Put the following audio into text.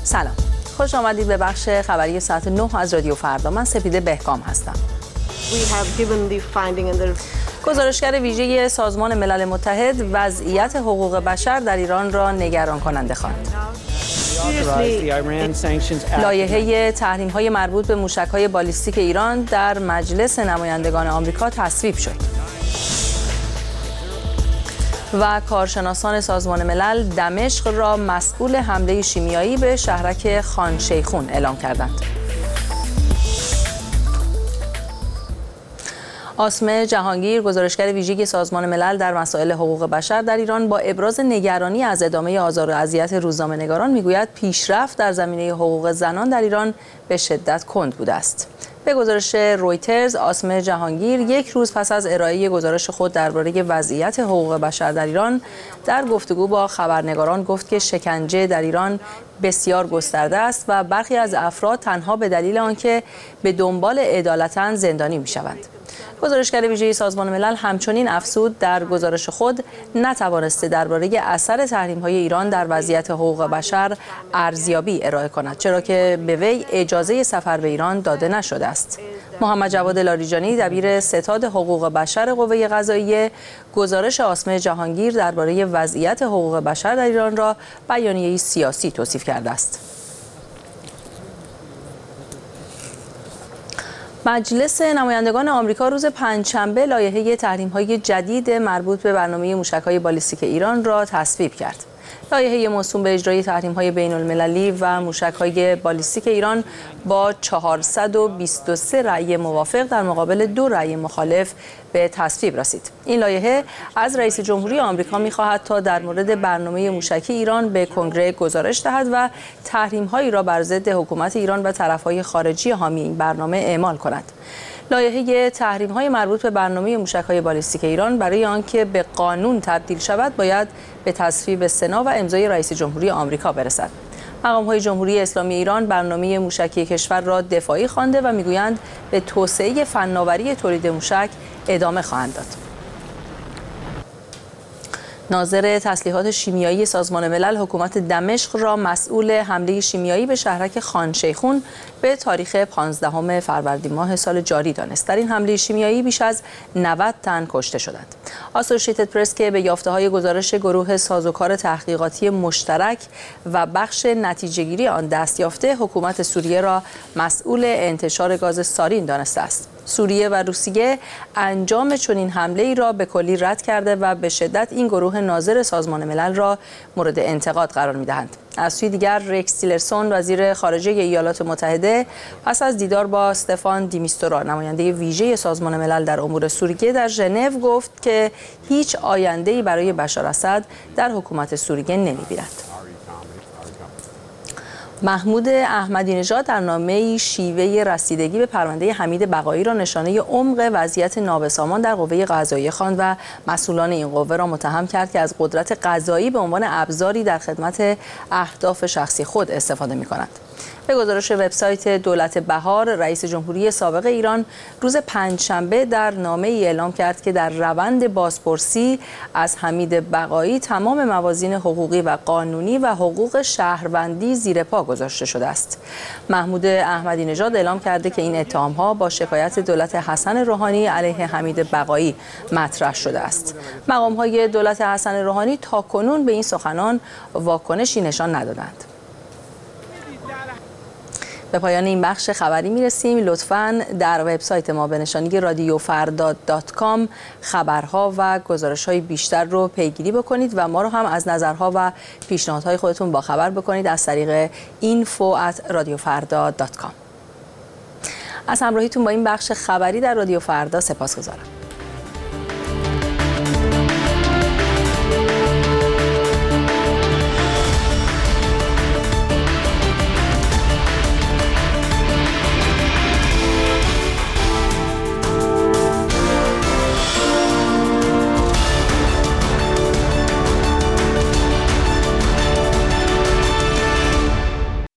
سلام، خوش آمدید به بخش خبری ساعت 9 از رادیو فردا. من سپیده بهکام هستم. گزارشگر ویژه سازمان ملل متحد وضعیت حقوق بشر در ایران را نگران کننده خواند. لایحه تحریم‌های مربوط به موشک‌های بالیستیک ایران در مجلس نمایندگان آمریکا تصویب شد. و کارشناسان سازمان ملل دمشق را مسئول حمله شیمیایی به شهرک خان شیخون اعلام کردند. آسمه جهانگیر، گزارشگر ویژه سازمان ملل در مسائل حقوق بشر در ایران، با ابراز نگرانی از ادامه آزار و اذیت روزنامه‌نگاران میگوید پیشرفت در زمینه حقوق زنان در ایران به شدت کند بوده است. به گزارش رویترز، آسمه جهانگیر یک روز پس از ارائه گزارش خود درباره وضعیت حقوق بشر در ایران در گفتگو با خبرنگاران گفت که شکنجه در ایران بسیار گسترده است و برخی از افراد تنها به دلیل آنکه به دنبال عدالتند زندانی می‌شوند. گزارشگر ویژه سازمان ملل همچنین افزود در گزارش خود نتوانسته درباره اثر تحریم‌های ایران در وضعیت حقوق بشر ارزیابی ارائه کند، چرا که به وی اجازه سفر به ایران داده نشده است. محمد جواد لاریجانی، دبیر ستاد حقوق بشر قوه قضاییه، گزارش آسمه جهانگیر درباره وضعیت حقوق بشر در ایران را بیانیه‌ای سیاسی توصیف کرده است. مجلس نمایندگان آمریکا روز پنجشنبه لایحه تحریم‌های جدید مربوط به برنامه موشک‌های بالیستیک ایران را تصویب کرد. لایحه موسوم به اجرای تحریم‌های بین‌المللی و موشک‌های بالیستیک ایران با 423 رأی موافق در مقابل 2 رأی مخالف به تصویب رسید. این لایحه از رئیس جمهوری آمریکا می‌خواهد تا در مورد برنامه موشکی ایران به کنگره گزارش دهد و تحریم‌هایی را بر ضد حکومت ایران و طرف‌های خارجی حامی این برنامه اعمال کند. لایحه تحریم‌های مربوط به برنامه موشک‌های بالیستیک ایران برای آنکه به قانون تبدیل شود باید به تصویب سنا و امضای رئیس جمهوری آمریکا برسد. مقام‌های جمهوری اسلامی ایران برنامه موشکی کشور را دفاعی خوانده و می‌گویند به توسعه فناوری تولید موشک ادامه خواهند داد. ناظر تسلیحات شیمیایی سازمان ملل حکومت دمشق را مسئول حمله شیمیایی به شهرک خان شیخون به تاریخ 15 فروردین ماه سال جاری دانست. در این حمله شیمیایی بیش از 90 تن کشته شدند. آسوشییتد پرس که به یافته‌های گزارش گروه سازوکار تحقیقاتی مشترک و بخش نتیجه‌گیری آن دست یافته، حکومت سوریه را مسئول انتشار گاز سارین دانسته است. سوریه و روسیه انجام چنین حمله‌ای را به کلی رد کرده و به شدت این گروه ناظر سازمان ملل را مورد انتقاد قرار می‌دهند. از سوی دیگر رکس تیلرسون، وزیر خارجه ایالات متحده، پس از دیدار با استفان دیمیستورا، نماینده ویژه سازمان ملل در امور سوریه در ژنو، گفت که هیچ آینده‌ای برای بشار اسد در حکومت سوریه نمی‌بیند. محمود احمدی نژاد در نامه‌ای شیوه رسیدگی به پرونده حمید بقایی را نشانه عمق وضعیت نابسامان در قوه قضاییه خواند و مسئولان این قوه را متهم کرد که از قدرت قضایی به عنوان ابزاری در خدمت اهداف شخصی خود استفاده می‌کنند. به گزارش وبسایت دولت بهار، رئیس جمهوری سابق ایران روز پنجشنبه در نامه‌ای اعلام کرد که در روند بازپرسی از حمید بقایی تمام موازین حقوقی و قانونی و حقوق شهروندی زیر پا گذاشته شده است. محمود احمدی نژاد اعلام کرده که این اتهام‌ها با شکایت دولت حسن روحانی علیه حمید بقایی مطرح شده است. مقام‌های دولت حسن روحانی تاکنون به این سخنان واکنشی نشان ندادند. به پایان این بخش خبری میرسیم. لطفاً در وبسایت ما به نشانی radiofardad.com خبرها و گزارش‌های بیشتر رو پیگیری بکنید و ما رو هم از نظرها و پیشنهادهای خودتون باخبر بکنید از طریق info@radiofardad.com. از همراهیتون با این بخش خبری در رادیو فردا سپاسگزارم.